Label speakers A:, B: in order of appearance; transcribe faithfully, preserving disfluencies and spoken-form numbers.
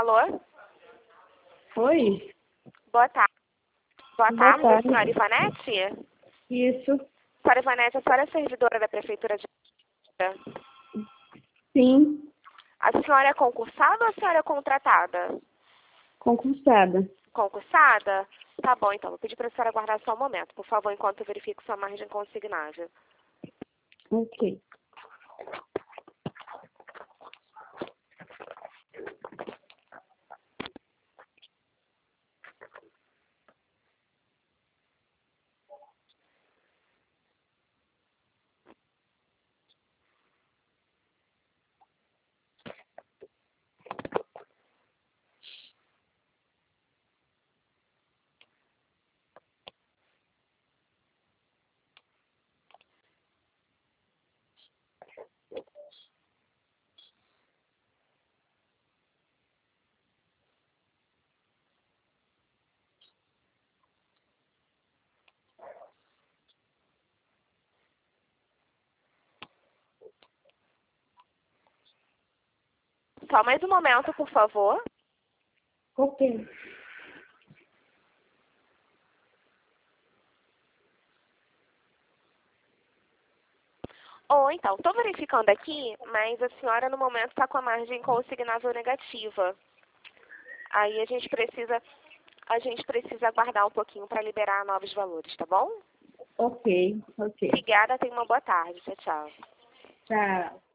A: Alô?
B: Oi?
A: Boa tarde. Boa
B: Boa
A: tarde,
B: tarde.
A: senhora Ivanete?
B: Isso.
A: Senhora Ivanete, a senhora é servidora da Prefeitura de...
B: Sim.
A: A senhora é concursada ou a senhora é contratada?
B: Concursada.
A: Concursada? Tá bom, então. Vou pedir para a senhora aguardar só um momento, por favor, enquanto eu verifico sua margem consignável.
B: Ok.
A: Só mais um momento, por favor.
B: Ok.
A: Ou então, estou verificando aqui, mas a senhora no momento está com a margem consignável negativa. Aí a gente precisa, a gente precisa aguardar um pouquinho para liberar novos valores, tá bom?
B: Ok. Ok.
A: Obrigada, tenha uma boa tarde. Tchau, tchau.
B: Tchau.